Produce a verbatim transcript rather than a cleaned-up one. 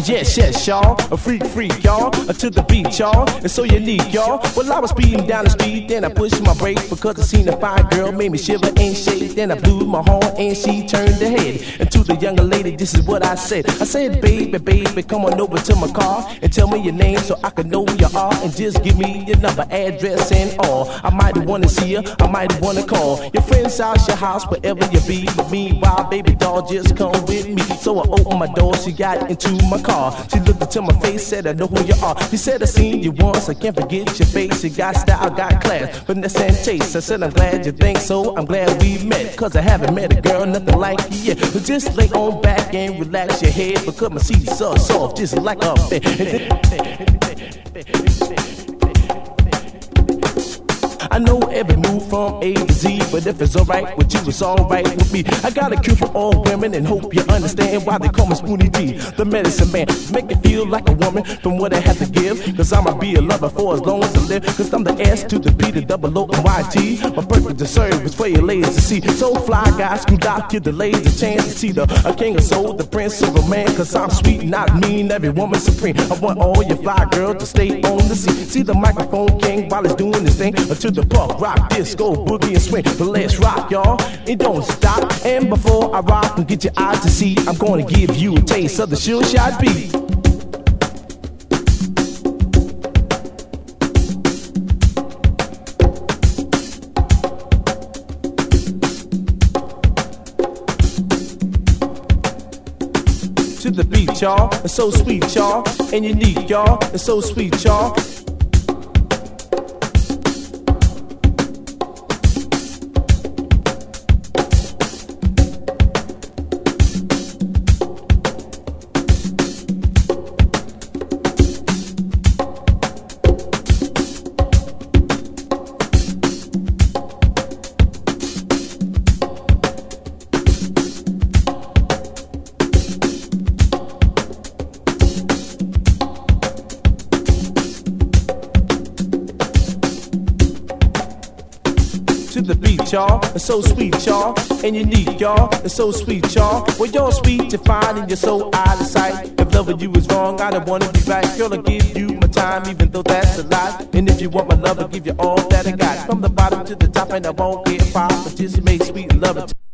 yes, yes, y'all. A freak, freak, y'all. Uh, to the beat, y'all. And so unique, y'all. Well, I was speeding down the street, then I pushed my brakes because I seen a fine girl, made me shiver and shake. Then I blew my horn and she turned her head. And to the younger lady, this is what I said. I said, baby, baby, come on over to my car and tell me your name so I can know who you are. And just give me your number, address, and all. I might wanna see you, I might wanna call your friend's house, your house, wherever you be. But meanwhile, baby doll, just come with me. So I opened my door, she got into my car. She looked into my face, said, I know who you are. She said, I seen you once, I can't forget your face. You got style, got class, finesse and taste. I said, I'm glad you think so, I'm glad we met. Cause I haven't met a girl, nothing like you yet. But just lay on back and relax your head, because my seat's so soft, just like a bed. I know every move from A to Z, but if it's alright with you, it's alright with me. I got a cure for all women and hope you understand why they call me Spoonie D, the medicine man. Make it feel like a woman from what I have to give, cause I'ma be a lover for as long as I live. Cause I'm the S to the P, the double O and Y T. My perfect service for your ladies to see. So fly guys, screwed out, give the ladies a chance to see the a king of soul, the prince of a man. Cause I'm sweet, not mean, every woman supreme. I want all your fly girls to stay on the scene. See the microphone king while it's doing this thing. Until the punk, rock, disco, boogie and swing. But let's rock, y'all, it don't stop. And before I rock and get your eyes to see, I'm gonna give you a taste of the Sure Shot beat. To the beat, y'all, it's so sweet, y'all, and unique, y'all, it's so sweet, y'all. To the beat, y'all, it's so sweet, y'all, and unique, y'all, it's so sweet, y'all. Well, you're sweet, you're fine, and you're so out of sight. If loving you is wrong, I don't wanna be right. Girl, I'll give you my time, even though that's a lie. And if you want my love, I'll give you all that I got. From the bottom to the top, and I won't get far, but just make sweet love.